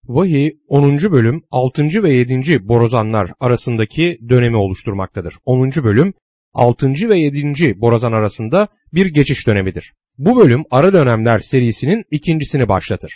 Vahiy 10. bölüm 6. ve 7. borazanlar arasındaki dönemi oluşturmaktadır. 10. bölüm 6. ve 7. borazan arasında bir geçiş dönemidir. Bu bölüm ara dönemler serisinin ikincisini başlatır.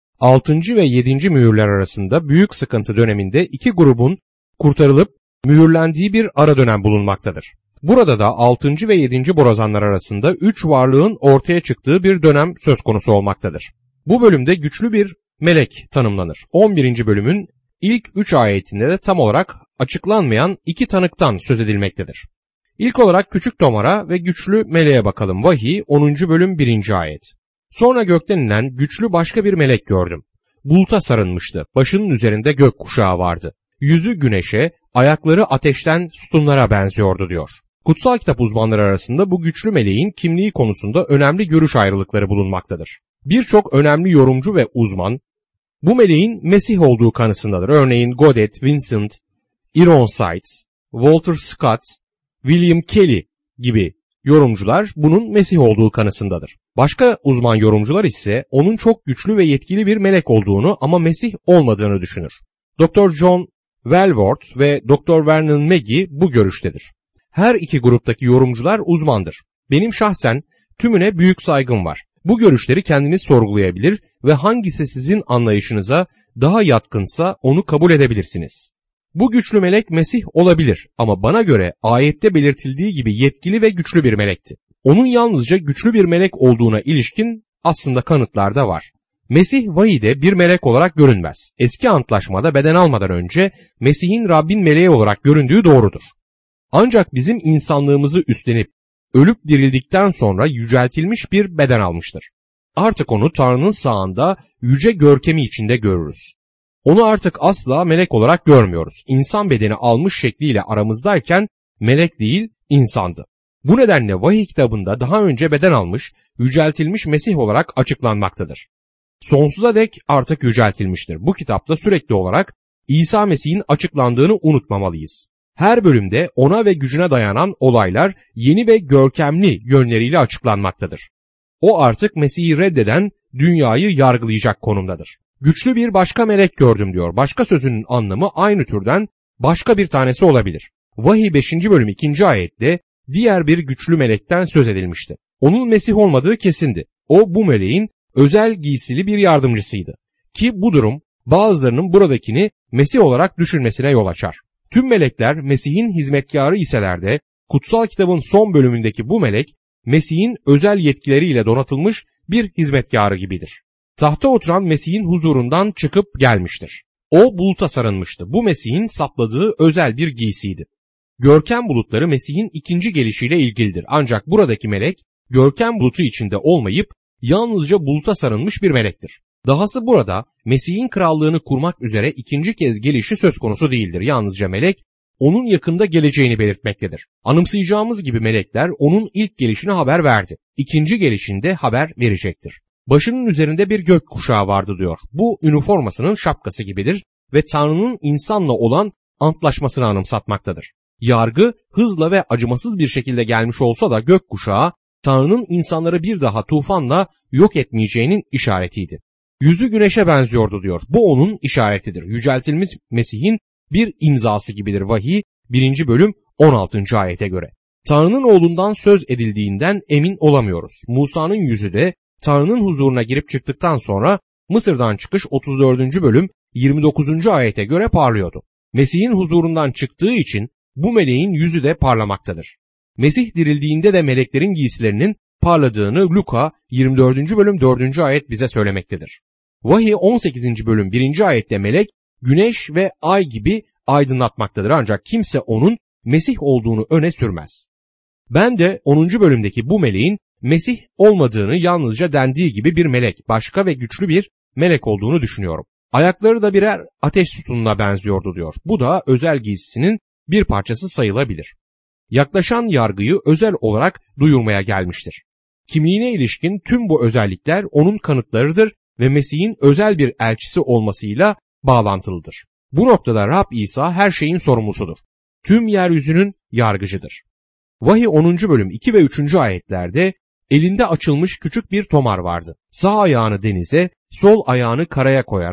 6. ve 7. mühürler arasında büyük sıkıntı döneminde iki grubun kurtarılıp mühürlendiği bir ara dönem bulunmaktadır. Burada da 6. ve 7. borazanlar arasında 3 varlığın ortaya çıktığı bir dönem söz konusu olmaktadır. Bu bölümde güçlü bir melek tanımlanır. 11. bölümün ilk 3 ayetinde de tam olarak açıklanmayan iki tanıktan söz edilmektedir. İlk olarak küçük tomara ve güçlü meleğe bakalım. Vahiy 10. bölüm 1. ayet. Sonra gökten inen güçlü başka bir melek gördüm. Buluta sarılmıştı. Başının üzerinde gök kuşağı vardı. Yüzü güneşe, ayakları ateşten sütunlara benziyordu diyor. Kutsal kitap uzmanları arasında bu güçlü meleğin kimliği konusunda önemli görüş ayrılıkları bulunmaktadır. Birçok önemli yorumcu ve uzman bu meleğin Mesih olduğu kanısındadır. Örneğin Godet, Vincent, Ironside, Walter Scott, William Kelly gibi yorumcular bunun Mesih olduğu kanısındadır. Başka uzman yorumcular ise onun çok güçlü ve yetkili bir melek olduğunu ama Mesih olmadığını düşünür. Dr. John Walworth ve Dr. Vernon Mackey bu görüştedir. Her iki gruptaki yorumcular uzmandır. Benim şahsen tümüne büyük saygım var. Bu görüşleri kendiniz sorgulayabilir ve hangisi sizin anlayışınıza daha yatkınsa onu kabul edebilirsiniz. Bu güçlü melek Mesih olabilir ama bana göre ayette belirtildiği gibi yetkili ve güçlü bir melekti. Onun yalnızca güçlü bir melek olduğuna ilişkin aslında kanıtlar da var. Mesih vahide bir melek olarak görünmez. Eski antlaşmada beden almadan önce Mesih'in Rabbin meleği olarak göründüğü doğrudur. Ancak bizim insanlığımızı üstlenip ölüp dirildikten sonra yüceltilmiş bir beden almıştır. Artık onu Tanrı'nın sağında yüce görkemi içinde görürüz. Onu artık asla melek olarak görmüyoruz. İnsan bedeni almış şekliyle aramızdayken melek değil insandı. Bu nedenle vahiy kitabında daha önce beden almış, yüceltilmiş Mesih olarak açıklanmaktadır. Sonsuza dek artık yüceltilmiştir. Bu kitapta sürekli olarak İsa Mesih'in açıklandığını unutmamalıyız. Her bölümde ona ve gücüne dayanan olaylar yeni ve görkemli yönleriyle açıklanmaktadır. O artık Mesih'i reddeden dünyayı yargılayacak konumdadır. Güçlü bir başka melek gördüm diyor. Başka sözünün anlamı aynı türden başka bir tanesi olabilir. Vahiy 5. bölüm 2. ayette diğer bir güçlü melekten söz edilmişti. Onun Mesih olmadığı kesindi. O bu meleğin özel giysili bir yardımcısıydı. Ki bu durum bazılarının buradakini Mesih olarak düşünmesine yol açar. Tüm melekler Mesih'in hizmetkarı iseler de kutsal kitabın son bölümündeki bu melek Mesih'in özel yetkileriyle donatılmış bir hizmetkarı gibidir. Tahta oturan Mesih'in huzurundan çıkıp gelmiştir. O buluta sarılmıştı. Bu Mesih'in sapladığı özel bir giysiydi. Görkem bulutları Mesih'in ikinci gelişiyle ilgilidir. Ancak buradaki melek görkem bulutu içinde olmayıp yalnızca buluta sarılmış bir melektir. Dahası burada Mesih'in krallığını kurmak üzere ikinci kez gelişi söz konusu değildir. Yalnızca melek onun yakında geleceğini belirtmektedir. Anımsayacağımız gibi melekler onun ilk gelişine haber verdi. İkinci gelişinde haber verecektir. Başının üzerinde bir gök kuşağı vardı diyor. Bu üniformasının şapkası gibidir ve Tanrı'nın insanla olan antlaşmasını anımsatmaktadır. Yargı hızla ve acımasız bir şekilde gelmiş olsa da gök kuşağı Tanrı'nın insanları bir daha tufanla yok etmeyeceğinin işaretiydi. Yüzü güneşe benziyordu diyor. Bu onun işaretidir. Yüceltilmiş Mesih'in bir imzası gibidir. Vahiy 1. bölüm 16. ayete göre. Tanrı'nın oğlundan söz edildiğinden emin olamıyoruz. Musa'nın yüzü de Tanrı'nın huzuruna girip çıktıktan sonra Mısır'dan çıkış 34. bölüm 29. ayete göre parlıyordu. Mesih'in huzurundan çıktığı için bu meleğin yüzü de parlamaktadır. Mesih dirildiğinde de meleklerin giysilerinin parladığını Luka 24. bölüm 4. ayet bize söylemektedir. Vahiy 18. bölüm 1. ayette melek güneş ve ay gibi aydınlatmaktadır ancak kimse onun Mesih olduğunu öne sürmez. Ben de 10. bölümdeki bu meleğin Mesih olmadığını yalnızca dendiği gibi bir melek, başka ve güçlü bir melek olduğunu düşünüyorum. Ayakları da birer ateş sütununa benziyordu diyor. Bu da özel giysisinin bir parçası sayılabilir. Yaklaşan yargıyı özel olarak duyurmaya gelmiştir. Kimliğine ilişkin tüm bu özellikler onun kanıtlarıdır ve Mesih'in özel bir elçisi olmasıyla bağlantılıdır. Bu noktada Rab İsa her şeyin sorumlusudur. Tüm yeryüzünün yargıcıdır. Vahiy 10. bölüm 2 ve 3. ayetlerde elinde açılmış küçük bir tomar vardı. Sağ ayağını denize, sol ayağını karaya koyarak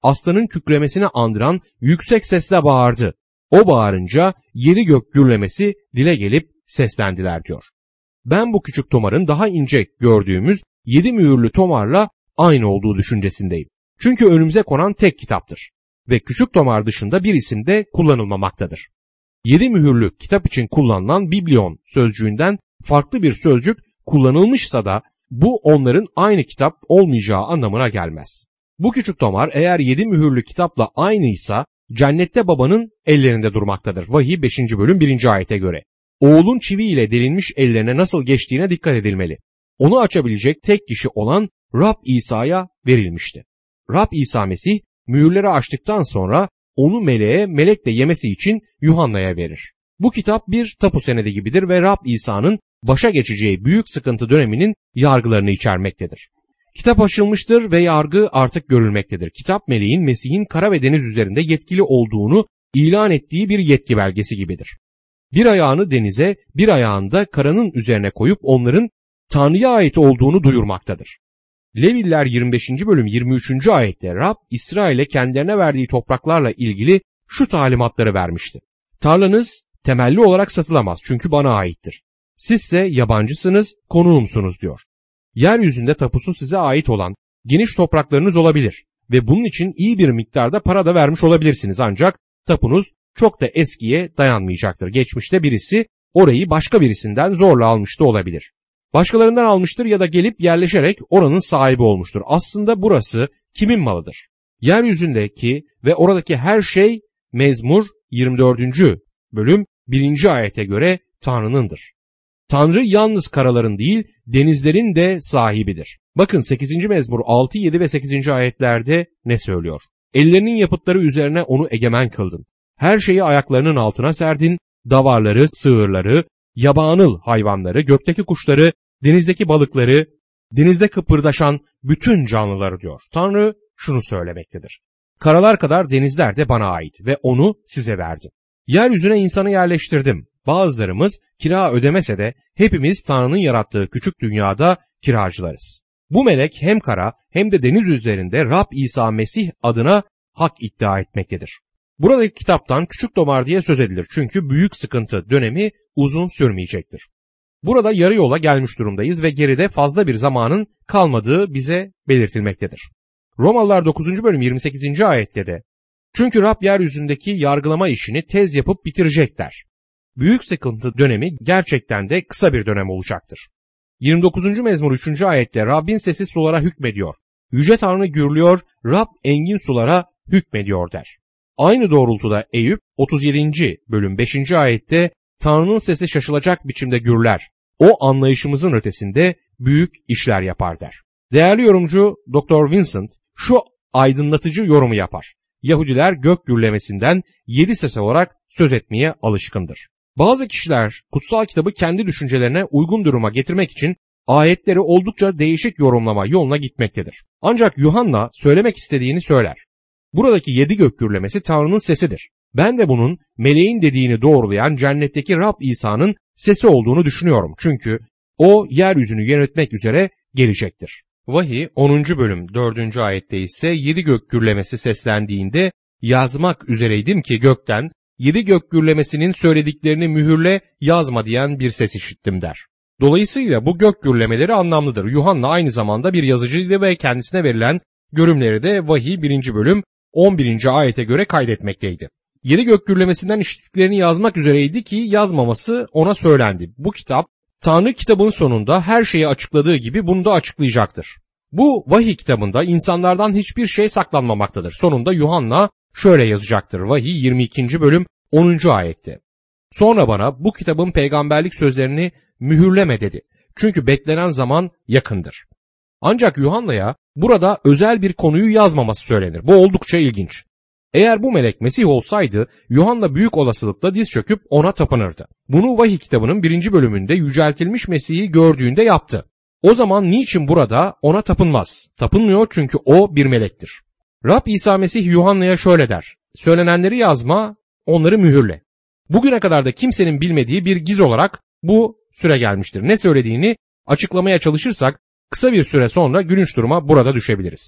aslanın kükremesini andıran yüksek sesle bağırdı. O bağırınca 7 gök gürlemesi dile gelip seslendiler diyor. Ben bu küçük tomarın daha ince gördüğümüz 7 mühürlü tomarla aynı olduğu düşüncesindeyim. Çünkü önümüze konan tek kitaptır. Ve küçük tomar dışında bir isim de kullanılmamaktadır. 7 mühürlü kitap için kullanılan biblion sözcüğünden farklı bir sözcük kullanılmışsa da bu onların aynı kitap olmayacağı anlamına gelmez. Bu küçük tomar eğer 7 mühürlü kitapla aynıysa cennette babanın ellerinde durmaktadır. Vahiy 5. bölüm 1. ayete göre. Oğlun çivi ile delinmiş ellerine nasıl geçtiğine dikkat edilmeli. Onu açabilecek tek kişi olan Rab İsa'ya verilmişti. Rab İsa Mesih mühürleri açtıktan sonra onu meleğe, melek de yemesi için Yuhanna'ya verir. Bu kitap bir tapu senedi gibidir ve Rab İsa'nın başa geçeceği büyük sıkıntı döneminin yargılarını içermektedir. Kitap açılmıştır ve yargı artık görülmektedir. Kitap meleğin Mesih'in kara ve deniz üzerinde yetkili olduğunu ilan ettiği bir yetki belgesi gibidir. Bir ayağını denize, bir ayağını da karanın üzerine koyup onların Tanrı'ya ait olduğunu duyurmaktadır. Leviller 25. bölüm 23. ayette Rab İsrail'e kendilerine verdiği topraklarla ilgili şu talimatları vermişti. Tarlanız temelli olarak satılamaz çünkü bana aittir. Sizse yabancısınız, konuğumsunuz diyor. Yeryüzünde tapusu size ait olan geniş topraklarınız olabilir ve bunun için iyi bir miktarda para da vermiş olabilirsiniz ancak tapunuz çok da eskiye dayanmayacaktır. Geçmişte birisi orayı başka birisinden zorla almış da olabilir. Başkalarından almıştır ya da gelip yerleşerek oranın sahibi olmuştur. Aslında burası kimin malıdır? Yeryüzündeki ve oradaki her şey Mezmur 24. bölüm 1. ayete göre Tanrı'nındır. Tanrı yalnız karaların değil denizlerin de sahibidir. Bakın 8. Mezmur 6, 7 ve 8. ayetlerde ne söylüyor? Ellerinin yapıtları üzerine onu egemen kıldın. Her şeyi ayaklarının altına serdin. Davarları, sığırları, yabanıl hayvanları, gökteki kuşları, denizdeki balıkları, denizde kıpırdaşan bütün canlıları diyor. Tanrı şunu söylemektedir. Karalar kadar denizler de bana ait ve onu size verdim. Yeryüzüne insanı yerleştirdim. Bazılarımız kira ödemese de hepimiz Tanrı'nın yarattığı küçük dünyada kiracılarız. Bu melek hem kara hem de deniz üzerinde Rab İsa Mesih adına hak iddia etmektedir. Buradaki kitaptan küçük tomar diye söz edilir çünkü büyük sıkıntı dönemi uzun sürmeyecektir. Burada yarı yola gelmiş durumdayız ve geride fazla bir zamanın kalmadığı bize belirtilmektedir. Romalılar 9. bölüm 28. ayette de çünkü Rab yeryüzündeki yargılama işini tez yapıp bitirecek der. Büyük sıkıntı dönemi gerçekten de kısa bir dönem olacaktır. 29. mezmur 3. ayette Rabbin sesi sulara hükmediyor. Yüce Tanrı gürlüyor, Rab engin sulara hükmediyor der. Aynı doğrultuda Eyüp 37. bölüm 5. ayette Tanrı'nın sesi şaşılacak biçimde gürler. O anlayışımızın ötesinde büyük işler yapar der. Değerli yorumcu Dr. Vincent şu aydınlatıcı yorumu yapar. Yahudiler gök gürlemesinden 7 ses olarak söz etmeye alışkındır. Bazı kişiler kutsal kitabı kendi düşüncelerine uygun duruma getirmek için ayetleri oldukça değişik yorumlama yoluna gitmektedir. Ancak Yuhanna söylemek istediğini söyler. Buradaki 7 gök gürlemesi Tanrı'nın sesidir. Ben de bunun meleğin dediğini doğrulayan cennetteki Rab İsa'nın sesi olduğunu düşünüyorum. Çünkü o yeryüzünü yönetmek üzere gelecektir. Vahiy 10. bölüm 4. ayette ise 7 gök gürlemesi seslendiğinde yazmak üzereydim ki gökten 7 gök gürlemesinin söylediklerini mühürle yazma diyen bir ses işittim der. Dolayısıyla bu gök gürlemeleri anlamlıdır. Yuhanna aynı zamanda bir yazıcıydı ve kendisine verilen görümleri de Vahiy 1. bölüm 11. ayete göre kaydetmekteydi. 7 gök gürlemesinden işittiklerini yazmak üzereydi ki yazmaması ona söylendi. Bu kitap Tanrı kitabın sonunda her şeyi açıkladığı gibi bunu da açıklayacaktır. Bu vahiy kitabında insanlardan hiçbir şey saklanmamaktadır. Sonunda Yuhanna şöyle yazacaktır. Vahiy 22. bölüm 10. ayette. Sonra bana bu kitabın peygamberlik sözlerini mühürleme dedi. Çünkü beklenen zaman yakındır. Ancak Yuhanna'ya burada özel bir konuyu yazmaması söylenir. Bu oldukça ilginç. Eğer bu melek Mesih olsaydı Yuhanna büyük olasılıkla diz çöküp ona tapınırdı. Bunu Vahiy kitabının 1. bölümünde yüceltilmiş Mesih'i gördüğünde yaptı. O zaman niçin burada ona tapınmaz? Tapınmıyor çünkü o bir melektir. Rab İsa Mesih Yuhanna'ya şöyle der. Söylenenleri yazma, onları mühürle. Bugüne kadar da kimsenin bilmediği bir giz olarak bu süre gelmiştir. Ne söylediğini açıklamaya çalışırsak kısa bir süre sonra gülünç duruma burada düşebiliriz.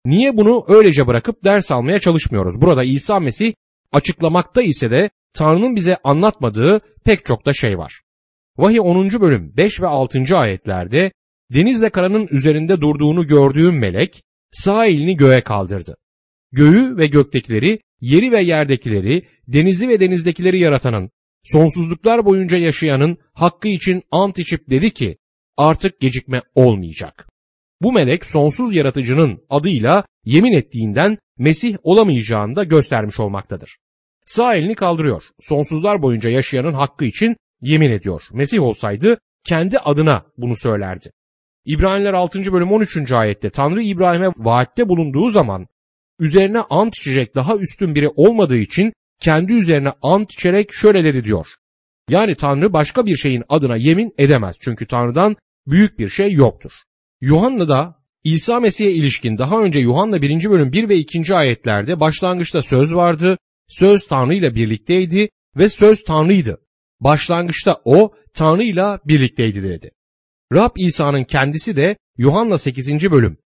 Niye bunu öylece bırakıp ders almaya çalışmıyoruz? Burada İsa Mesih açıklamakta ise de Tanrı'nın bize anlatmadığı pek çok da şey var. Vahiy 10. bölüm 5 ve 6. ayetlerde denizle karanın üzerinde durduğunu gördüğüm melek sağ elini göğe kaldırdı. Göğü ve göktekileri, yeri ve yerdekileri, denizi ve denizdekileri yaratanın, sonsuzluklar boyunca yaşayanın hakkı için ant içip dedi ki artık gecikme olmayacak. Bu melek sonsuz yaratıcının adıyla yemin ettiğinden Mesih olamayacağını da göstermiş olmaktadır. Sağ elini kaldırıyor. Sonsuzlar boyunca yaşayanın hakkı için yemin ediyor. Mesih olsaydı kendi adına bunu söylerdi. İbraniler 6. bölüm 13. ayette Tanrı İbrahim'e vaatte bulunduğu zaman üzerine ant içecek daha üstün biri olmadığı için kendi üzerine ant içerek şöyle dedi diyor. Yani Tanrı başka bir şeyin adına yemin edemez. Çünkü Tanrı'dan büyük bir şey yoktur. Yuhanna'da İsa Mesih'e ilişkin daha önce Yuhanna 1. bölüm 1 ve 2. ayetlerde başlangıçta söz vardı, söz Tanrı ile birlikteydi ve söz Tanrı'ydı. Başlangıçta o Tanrı ile birlikteydi dedi. Rab İsa'nın kendisi de Yuhanna 8. bölüm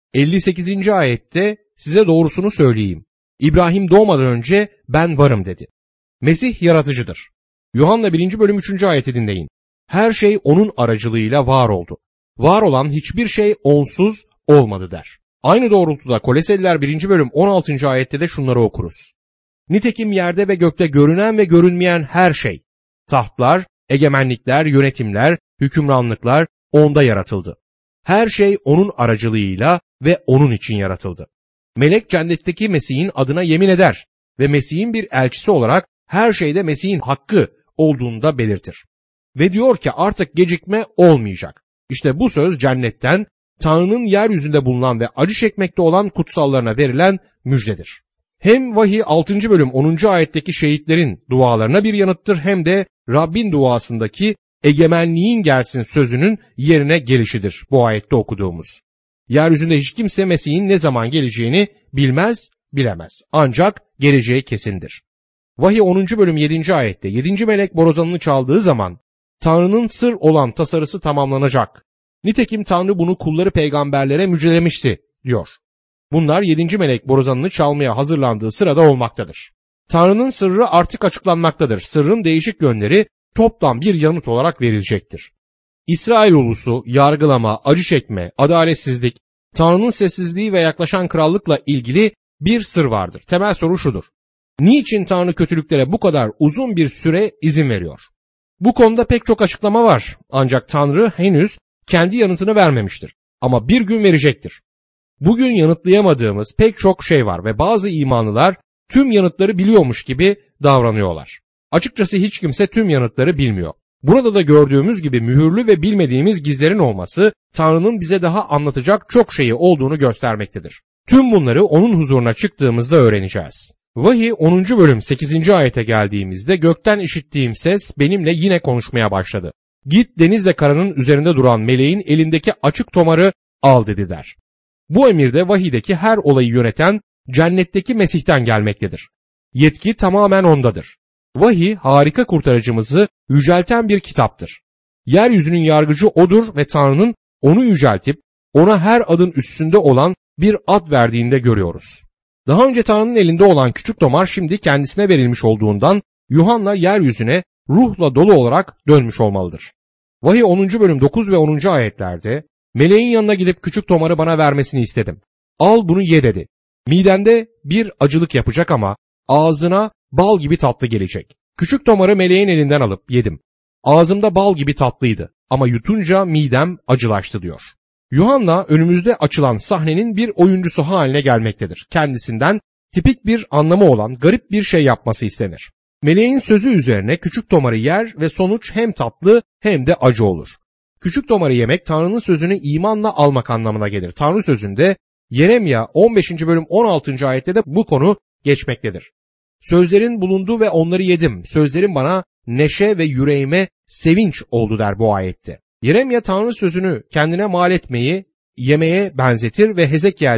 58. ayette size doğrusunu söyleyeyim. İbrahim doğmadan önce ben varım dedi. Mesih yaratıcıdır. Yuhanna 1. bölüm 3. ayeti dinleyin. Her şey onun aracılığıyla var oldu. Var olan hiçbir şey onsuz olmadı der. Aynı doğrultuda Koloseliler 1. bölüm 16. ayette de şunları okuruz. Nitekim yerde ve gökte görünen ve görünmeyen her şey, tahtlar, egemenlikler, yönetimler, hükümranlıklar onda yaratıldı. Her şey onun aracılığıyla ve onun için yaratıldı. Melek cennetteki Mesih'in adına yemin eder ve Mesih'in bir elçisi olarak her şeyde Mesih'in hakkı olduğunu da belirtir. Ve diyor ki artık gecikme olmayacak. İşte bu söz cennetten Tanrı'nın yeryüzünde bulunan ve acı çekmekte olan kutsallarına verilen müjdedir. Hem vahiy 6. bölüm 10. ayetteki şehitlerin dualarına bir yanıttır hem de Rabbin duasındaki egemenliğin gelsin sözünün yerine gelişidir bu ayette okuduğumuz. Yeryüzünde hiç kimse Mesih'in ne zaman geleceğini bilmez, bilemez. Ancak geleceği kesindir. Vahiy 10. bölüm 7. ayette 7. melek borazanını çaldığı zaman Tanrı'nın sır olan tasarısı tamamlanacak. Nitekim Tanrı bunu kulları peygamberlere müjdelemişti diyor. Bunlar 7. melek borazanını çalmaya hazırlandığı sırada olmaktadır. Tanrı'nın sırrı artık açıklanmaktadır. Sırrın değişik yönleri toptan bir yanıt olarak verilecektir. İsrail ulusu, yargılama, acı çekme, adaletsizlik, Tanrı'nın sessizliği ve yaklaşan krallıkla ilgili bir sır vardır. Temel soru şudur. Niçin Tanrı kötülüklere bu kadar uzun bir süre izin veriyor? Bu konuda pek çok açıklama var. Ancak Tanrı henüz kendi yanıtını vermemiştir. Ama bir gün verecektir. Bugün yanıtlayamadığımız pek çok şey var ve bazı imanlılar tüm yanıtları biliyormuş gibi davranıyorlar. Açıkçası hiç kimse tüm yanıtları bilmiyor. Burada da gördüğümüz gibi mühürlü ve bilmediğimiz gizlerin olması Tanrı'nın bize daha anlatacak çok şeyi olduğunu göstermektedir. Tüm bunları onun huzuruna çıktığımızda öğreneceğiz. Vahiy 10. bölüm 8. ayete geldiğimizde gökten işittiğim ses benimle yine konuşmaya başladı. Git denizle karanın üzerinde duran meleğin elindeki açık tomarı al dedi der. Bu emirde vahiydeki her olayı yöneten cennetteki Mesih'ten gelmektedir. Yetki tamamen ondadır. Vahiy harika kurtarıcımızı yücelten bir kitaptır. Yeryüzünün yargıcı odur ve Tanrı'nın onu yüceltip ona her adın üstünde olan bir ad verdiğinde görüyoruz. Daha önce Tanrı'nın elinde olan küçük tomar şimdi kendisine verilmiş olduğundan Yuhanna yeryüzüne ruhla dolu olarak dönmüş olmalıdır. Vahiy 10. bölüm 9 ve 10. ayetlerde meleğin yanına gidip küçük tomarı bana vermesini istedim. Al bunu ye dedi. Midende bir acılık yapacak ama ağzına bal gibi tatlı gelecek. Küçük tomarı meleğin elinden alıp yedim. Ağzımda bal gibi tatlıydı ama yutunca midem acılaştı diyor. Yuhanna önümüzde açılan sahnenin bir oyuncusu haline gelmektedir. Kendisinden tipik bir anlamı olan garip bir şey yapması istenir. Meleğin sözü üzerine küçük tomarı yer ve sonuç hem tatlı hem de acı olur. Küçük tomarı yemek Tanrı'nın sözünü imanla almak anlamına gelir. Tanrı sözünde Yeremya 15. bölüm 16. ayette de bu konu geçmektedir. Sözlerin bulundu ve onları yedim. Sözlerin bana neşe ve yüreğime sevinç oldu der bu ayette. Yeremya Tanrı sözünü kendine mal etmeyi yemeye benzetir ve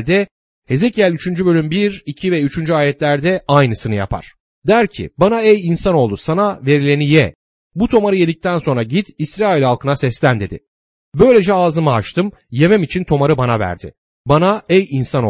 Hezekiel 3. bölüm 1, 2 ve 3. ayetlerde aynısını yapar. Der ki bana ey insanoğlu sana verileni ye. Bu tomarı yedikten sonra git İsrail halkına seslen dedi. Böylece ağzımı açtım, yemem için tomarı bana verdi. Bana ey insanoğlu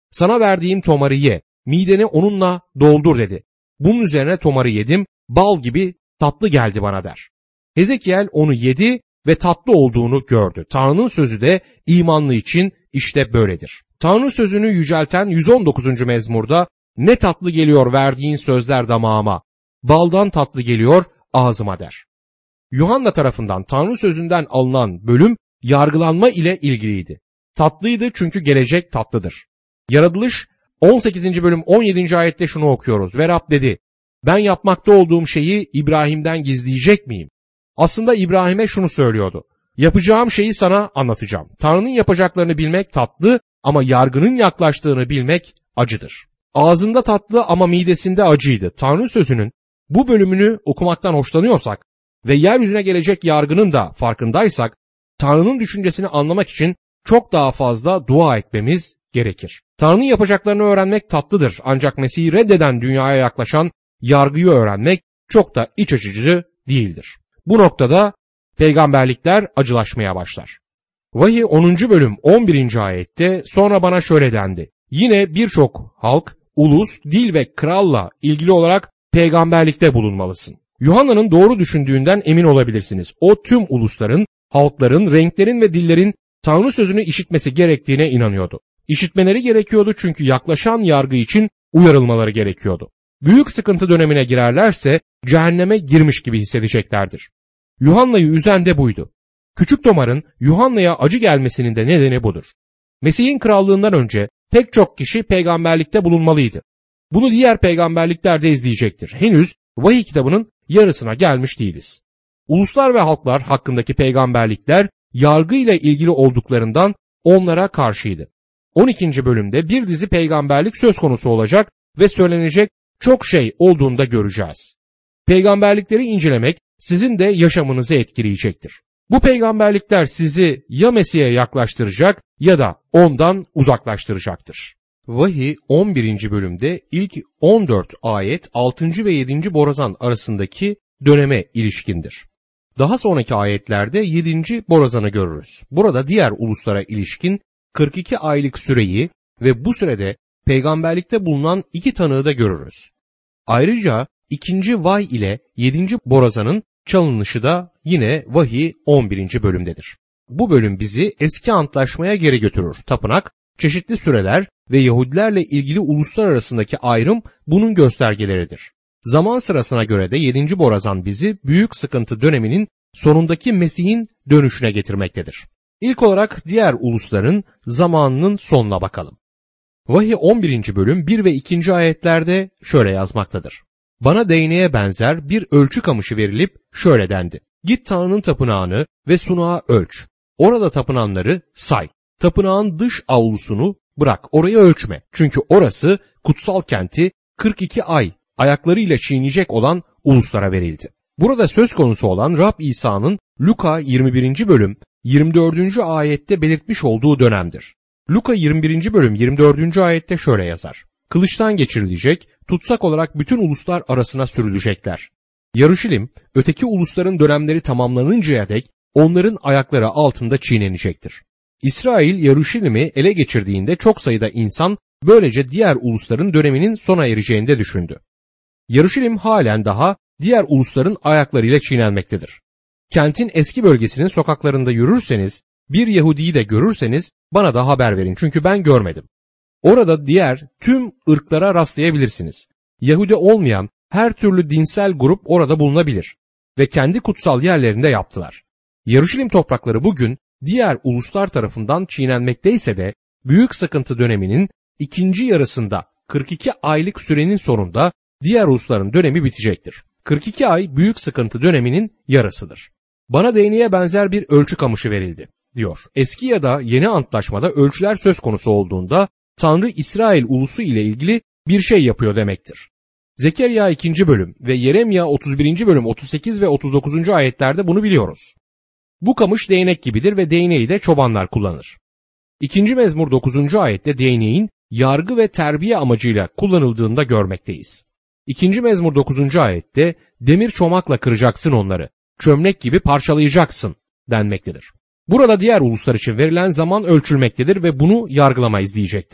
Sana verdiğim tomarı ye, mideni onunla doldur dedi. Bunun üzerine tomarı yedim, bal gibi tatlı geldi bana der. Hezekiel onu yedi ve tatlı olduğunu gördü. Tanrı'nın sözü de imanlı için işte böyledir. Tanrı sözünü yücelten 119. mezmurda ne tatlı geliyor verdiğin sözler damağıma, baldan tatlı geliyor ağzıma der. Yuhanna tarafından Tanrı sözünden alınan bölüm yargılanma ile ilgiliydi. Tatlıydı çünkü gelecek tatlıdır. Yaratılış 18. bölüm 17. ayette şunu okuyoruz. Ve Rab dedi, ben yapmakta olduğum şeyi İbrahim'den gizleyecek miyim? Aslında İbrahim'e şunu söylüyordu. Yapacağım şeyi sana anlatacağım. Tanrı'nın yapacaklarını bilmek tatlı ama yargının yaklaştığını bilmek acıdır. Ağzında tatlı ama midesinde acıydı. Tanrı sözünün bu bölümünü okumaktan hoşlanıyorsak ve yeryüzüne gelecek yargının da farkındaysak, Tanrı'nın düşüncesini anlamak için çok daha fazla dua etmemiz gerekir. Tanrı'nın yapacaklarını öğrenmek tatlıdır ancak Mesih'i reddeden dünyaya yaklaşan yargıyı öğrenmek çok da iç açıcı değildir. Bu noktada peygamberlikler acılaşmaya başlar. Vahiy 10. bölüm 11. ayette sonra bana şöyle dendi. Yine birçok halk, ulus, dil ve kralla ilgili olarak peygamberlikte bulunmalısın. Yuhanna'nın doğru düşündüğünden emin olabilirsiniz. O tüm ulusların, halkların, renklerin ve dillerin Tanrı sözünü işitmesi gerektiğine inanıyordu. İşitmeleri gerekiyordu çünkü yaklaşan yargı için uyarılmaları gerekiyordu. Büyük sıkıntı dönemine girerlerse cehenneme girmiş gibi hissedeceklerdir. Yuhanna'yı üzen de buydu. Küçük Tomar'ın Yuhanna'ya acı gelmesinin de nedeni budur. Mesih'in krallığından önce pek çok kişi peygamberlikte bulunmalıydı. Bunu diğer peygamberlikler de izleyecektir. Henüz Vahiy kitabının yarısına gelmiş değiliz. Uluslar ve halklar hakkındaki peygamberlikler yargıyla ilgili olduklarından onlara karşıydı. 12. bölümde bir dizi peygamberlik söz konusu olacak ve söylenecek çok şey olduğunu da göreceğiz. Peygamberlikleri incelemek sizin de yaşamınızı etkileyecektir. Bu peygamberlikler sizi ya Mesih'e yaklaştıracak ya da ondan uzaklaştıracaktır. Vahiy 11. bölümde ilk 14 ayet 6. ve 7. borazan arasındaki döneme ilişkindir. Daha sonraki ayetlerde 7. borazanı görürüz. Burada diğer uluslara ilişkin 42 aylık süreyi ve bu sürede peygamberlikte bulunan 2 tanığı da görürüz. Ayrıca 2. vay ile 7. borazanın çalınışı da yine Vahiy 11. bölümdedir. Bu bölüm bizi eski antlaşmaya geri götürür. Tapınak, çeşitli süreler ve Yahudilerle ilgili uluslar arasındaki ayrım bunun göstergeleridir. Zaman sırasına göre de 7. borazan bizi büyük sıkıntı döneminin sonundaki Mesih'in dönüşüne getirmektedir. İlk olarak diğer ulusların zamanının sonuna bakalım. Vahiy 11. bölüm 1 ve 2. ayetlerde şöyle yazmaktadır. Bana değneğe benzer bir ölçü kamışı verilip şöyle dendi. Git Tanrı'nın tapınağını ve sunağı ölç. Orada tapınanları say. Tapınağın dış avlusunu bırak, orayı ölçme. Çünkü orası kutsal kenti 42 ay ayaklarıyla çiğneyecek olan uluslara verildi. Burada söz konusu olan Rab İsa'nın Luka 21. bölüm 24. ayette belirtmiş olduğu dönemdir. Luka 21. bölüm 24. ayette şöyle yazar. Kılıçtan geçirilecek, tutsak olarak bütün uluslar arasına sürülecekler. Yaruşilim, öteki ulusların dönemleri tamamlanıncaya dek onların ayakları altında çiğnenecektir. İsrail Yaruşilim'i ele geçirdiğinde çok sayıda insan böylece diğer ulusların döneminin sona ereceğini de düşündü. Yaruşilim halen daha diğer ulusların ayaklarıyla çiğnenmektedir. Kentin eski bölgesinin sokaklarında yürürseniz, bir Yahudi'yi de görürseniz bana da haber verin çünkü ben görmedim. Orada diğer tüm ırklara rastlayabilirsiniz. Yahudi olmayan her türlü dinsel grup orada bulunabilir ve kendi kutsal yerlerinde yaptılar. Yaruşilim toprakları bugün diğer uluslar tarafından çiğnenmekteyse de büyük sıkıntı döneminin ikinci yarısında 42 aylık sürenin sonunda diğer ulusların dönemi bitecektir. 42 ay büyük sıkıntı döneminin yarısıdır. Bana değneğe benzer bir ölçü kamışı verildi, diyor. Eski ya da yeni antlaşmada ölçüler söz konusu olduğunda Tanrı İsrail ulusu ile ilgili bir şey yapıyor demektir. Zekeriya 2. bölüm ve Yeremya 31. bölüm 38 ve 39. ayetlerde bunu biliyoruz. Bu kamış değnek gibidir ve değneği de çobanlar kullanır. 2. mezmur 9. ayette değneğin yargı ve terbiye amacıyla kullanıldığında görmekteyiz. 2. mezmur 9. ayette demir çomakla kıracaksın onları, çömlek gibi parçalayacaksın denmektedir. Burada diğer uluslar için verilen zaman ölçülmektedir ve bunu yargılama izleyecektir.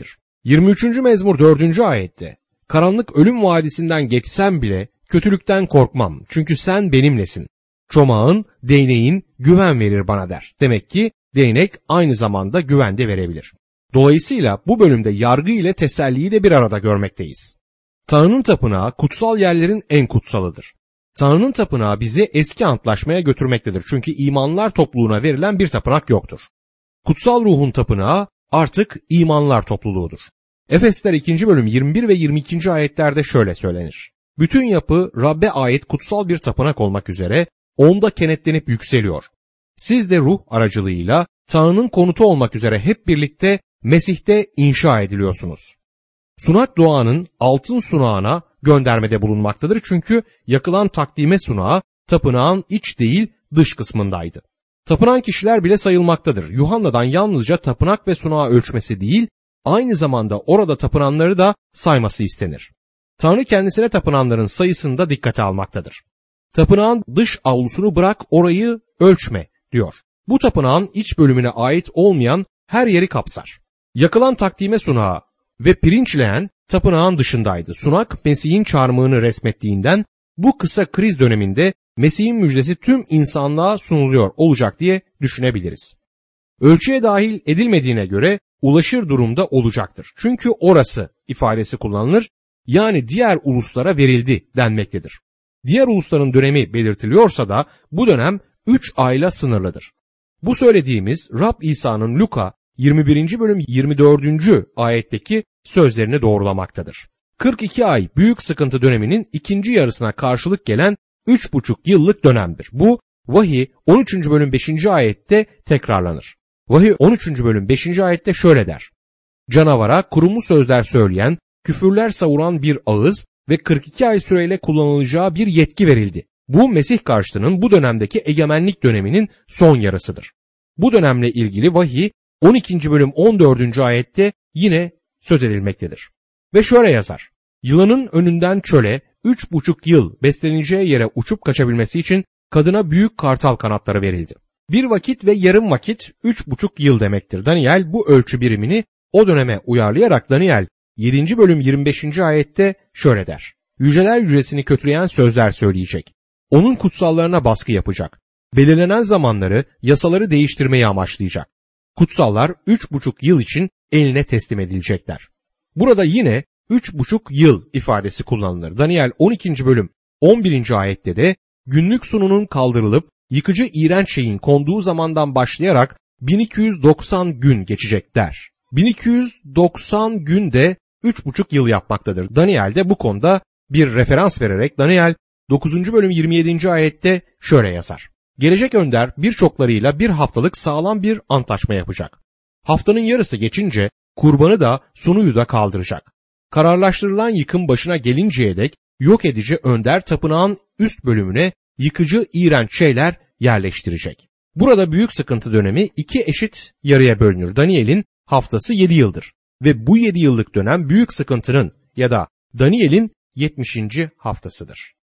23. mezmur 4. ayette karanlık ölüm vadisinden geçsem bile kötülükten korkmam çünkü sen benimlesin. Çomağın, değneğin güven verir bana der. Demek ki değnek aynı zamanda güven de verebilir. Dolayısıyla bu bölümde yargı ile teselliyi de bir arada görmekteyiz. Tanrı'nın tapınağı kutsal yerlerin en kutsalıdır. Tanrı'nın tapınağı bizi eski antlaşmaya götürmektedir. Çünkü imanlar topluluğuna verilen bir tapınak yoktur. Kutsal ruhun tapınağı artık imanlar topluluğudur. Efesler 2. bölüm 21 ve 22. ayetlerde şöyle söylenir. Bütün yapı Rab'be ait kutsal bir tapınak olmak üzere onda kenetlenip yükseliyor. Siz de ruh aracılığıyla Tanrı'nın konutu olmak üzere hep birlikte Mesih'te inşa ediliyorsunuz. Sunak doğanın altın sunağına göndermede bulunmaktadır çünkü yakılan takdime sunağı tapınağın iç değil dış kısmındaydı. Tapınan kişiler bile sayılmaktadır. Yuhanna'dan yalnızca tapınak ve sunağı ölçmesi değil, aynı zamanda orada tapınanları da sayması istenir. Tanrı kendisine tapınanların sayısını da dikkate almaktadır. Tapınağın dış avlusunu bırak orayı ölçme diyor. Bu tapınağın iç bölümüne ait olmayan her yeri kapsar. Yakılan takdime sunağı ve pirinç leğen tapınağın dışındaydı. Sunak Mesih'in çarmıhını resmettiğinden bu kısa kriz döneminde Mesih'in müjdesi tüm insanlığa sunuluyor olacak diye düşünebiliriz. Ölçüye dahil edilmediğine göre ulaşır durumda olacaktır. Çünkü orası ifadesi kullanılır, yani diğer uluslara verildi denmektedir. Diğer ulusların dönemi belirtiliyorsa da bu dönem 3 ayla sınırlıdır. Bu söylediğimiz Rab İsa'nın Luka 21. bölüm 24. ayetteki sözlerini doğrulamaktadır. 42 ay büyük sıkıntı döneminin ikinci yarısına karşılık gelen 3,5 yıllık dönemdir. Bu Vahiy 13. bölüm 5. ayette tekrarlanır. Vahiy 13. bölüm 5. ayette şöyle der. Canavara kurumlu sözler söyleyen, küfürler savuran bir ağız ve 42 ay süreyle kullanılacağı bir yetki verildi. Bu Mesih karşıtının bu dönemdeki egemenlik döneminin son yarısıdır. Bu dönemle ilgili Vahiy 12. bölüm 14. ayette yine söz edilmektedir. Ve şöyle yazar. Yılanın önünden çöle 3,5 yıl besleneceği yere uçup kaçabilmesi için kadına büyük kartal kanatları verildi. Bir vakit ve yarım vakit 3,5 yıl demektir. Daniel bu ölçü birimini o döneme uyarlayarak Daniel 7. bölüm 25. ayette şöyle der. Yüceler yücesini kötüleyen sözler söyleyecek. Onun kutsallarına baskı yapacak. Belirlenen zamanları, yasaları değiştirmeyi amaçlayacak. Kutsallar 3,5 yıl için eline teslim edilecekler. Burada yine 3,5 yıl ifadesi kullanılır. Daniel 12. bölüm 11. ayette de günlük sununun kaldırılıp yıkıcı iğrenç şeyin konduğu zamandan başlayarak 1290 gün geçecek der. 1290 günde 3,5 yıl yapmaktadır. Daniel de bu konuda bir referans vererek Daniel 9. bölüm 27. ayette şöyle yazar. Gelecek önder birçoklarıyla bir haftalık sağlam bir antlaşma yapacak. Haftanın yarısı geçince kurbanı da sunuyu da kaldıracak. Kararlaştırılan yıkım başına gelinceye dek yok edici önder tapınağın üst bölümüne yıkıcı iğrenç şeyler yerleştirecek. Burada büyük sıkıntı dönemi 2 eşit yarıya bölünür. Daniel'in haftası 7 yıldır ve bu 7 yıllık dönem büyük sıkıntının ya da Daniel'in 70. haftasıdır.